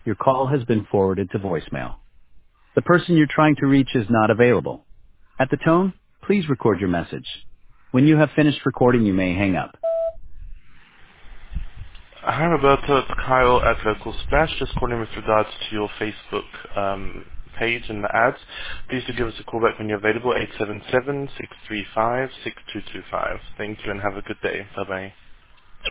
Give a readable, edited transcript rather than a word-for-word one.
Your call has been forwarded to voicemail. The person you're trying to reach is not available. At the tone, please record your message. When you have finished recording, you may hang up. Hi Roberto, it's Kyle at Local Splash, just calling with regards to your Facebook page and the ads. Please do give us a call back when you're available, 877-635-6225. Thank you and have a good day. Bye-bye.